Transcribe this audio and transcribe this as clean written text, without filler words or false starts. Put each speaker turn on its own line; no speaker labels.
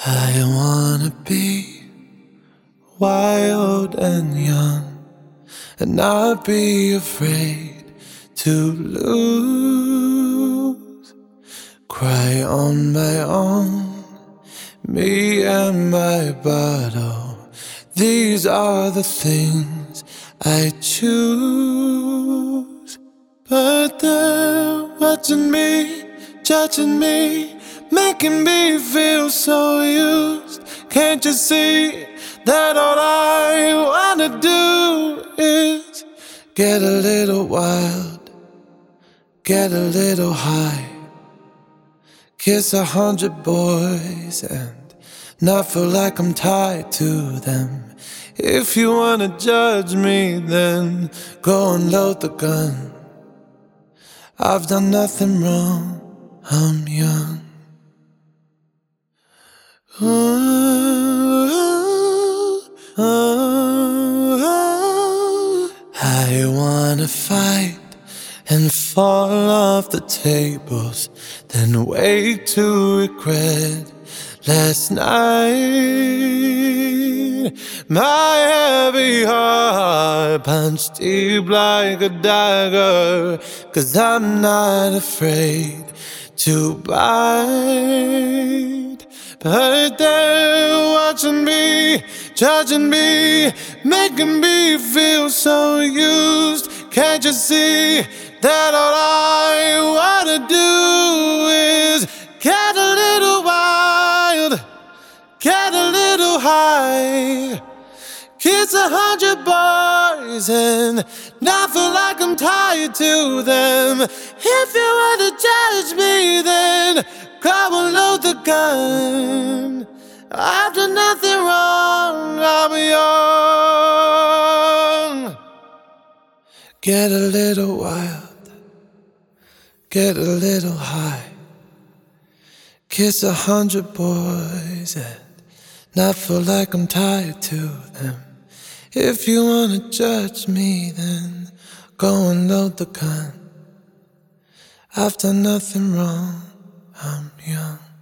I wanna be wild and young and not be afraid to lose. Cry on my own, me and my bottle. These are the things I choose. But they're watching me, judging me, making me feel so used. Can't you see that all I wanna do is get a little wild, get a little high, kiss 100 boys and not feel like I'm tied to them. If you wanna judge me, then go and load the gun. I've done nothing wrong, I'm young. I wanna fight and fall off the tables, then wake to regret last night. My heavy heart punched deep like a dagger, 'cause I'm not afraid to bite. But they're watching me, judging me, making me feel so used. Can't you see that all I wanna do is get a little wild, get a little high, kiss 100 boys and not feel like I'm tied to them. If you wanna judge me, then come and load the gun. I've done nothing wrong, I'm young. Get a little wild, get a little high, kiss 100 boys and not feel like I'm tied to them. If you wanna judge me, then go and load the gun. I've done nothing wrong, I'm young.